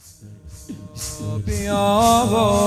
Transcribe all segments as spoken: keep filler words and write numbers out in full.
بیا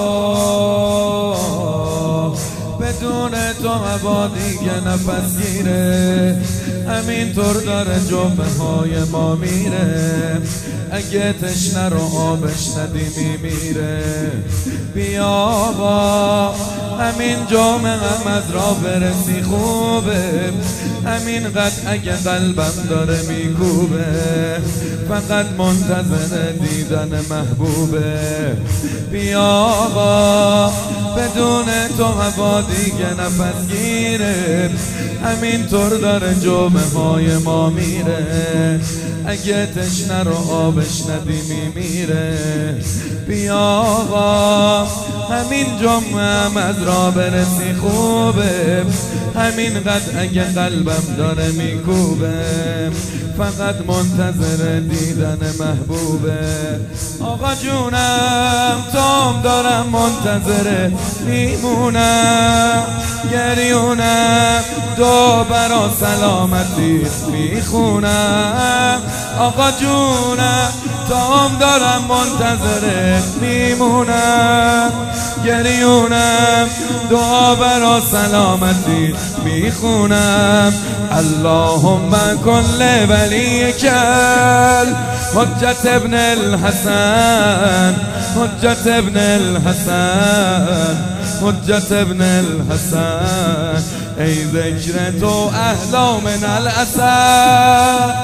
بدون تو هوا دیگه نفس گیره، همینطور داره جمعه های ما میره، اگه تشنه رو آبش ندی میمیره. بیا با همین جمعه هم از را برسی خوبه، همین قد اگه قلبم داره میکوبه، فقط منتظر دیدن محبوبه. بیا با بدون تو هوا دیگه نفس گیره، همینطور داره جمعه های ما میره، اگه تشنه رو آبش ندی میمیره. بیا آقا همین جمعه هم از را برسی خوبه، همین قد اگه قلبم داره میکوبه، فقط منتظر دیدن محبوبه. آقا جونم توم دارم منتظره میمونم، گریونم دو برا سلامتی میخونم. آقا جونم توم دارم منتظره میمونم، گریونم دعا برا سلامتی میخونم. اللهم کل ولیک حجت ابن الحسن، حجت ابن الحسن، حجت ابن الحسن، ای ذکر تو احلا من الاسد.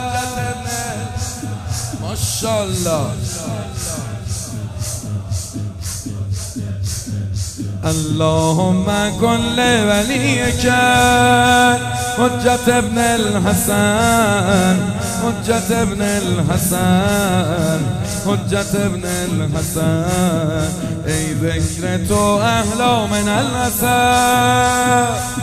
ماشاءالله. اللهم كن لوليك حجت ابن الحسن، حجت ابن الحسن، حجت ابن الحسن، ای ذکر تو احلا من الاسد.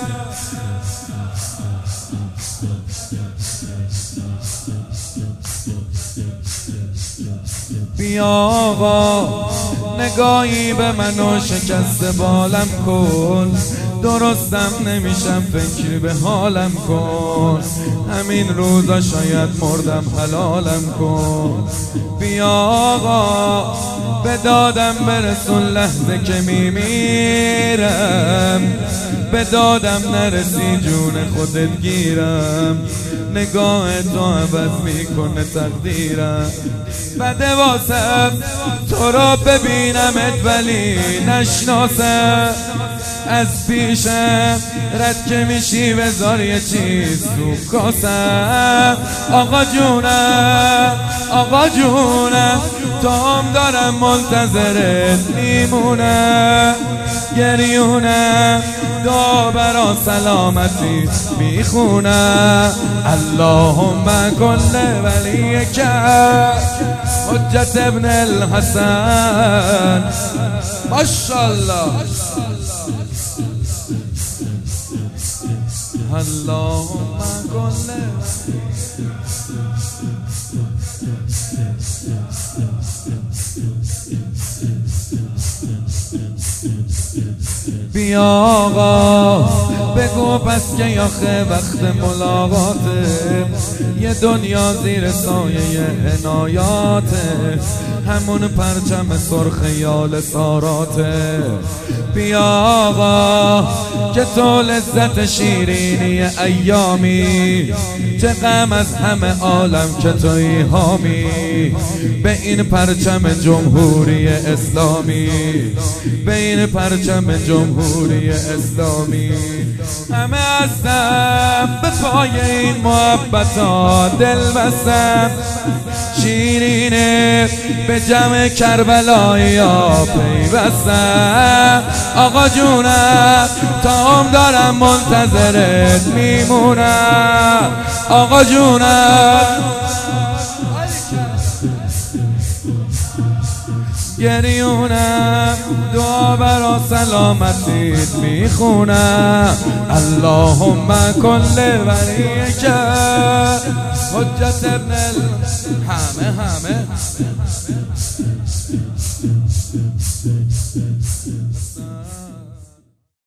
بیا آقا نگاهی به من و شکست بالم کن، درستم نمیشم فکر به حالم کن، همین روزا شاید مردم حلالم کن. بیا آقا به دادم برسون لحظه که میمیرم، به دادم نرسی جون خودت گیرم، نگاه تو عوض میکنه تقدیرم. بده واسم تو را ببینمت ولی نشناسم، از پیشم رد که میشی بذار یه چیز تو کاسم. آقا جونم آقا جونم توم دارم منتظرت میمونم، گریونم دعا برا سلامتی میخونم. اللهم کل ولیک حجت ابن الحسن. ماشاءالله. اللهم کل بیا آقا بگو پس که آخه وقت ملاقاته، یه دنیا زیر سایه عنایاته، همون پرچم سرخ یال ساراته. بیا آقا که تو لذت شیرینی ایامی، چه غم از همه عالم که توی حامی، به این پرچم جمهوری اسلامی، به این پرچم جمهوری اسلامی. همه هستم به پای این محبتا دل بستم، شیرینه به جمع کربلایی ها پیوستم. آقا جونم تام دارم منتظرت میمونم، آقا جونم گریونم دعا برا سلامتیت میخونم. اللهم کل ولیک حجت ابن ال... همه همه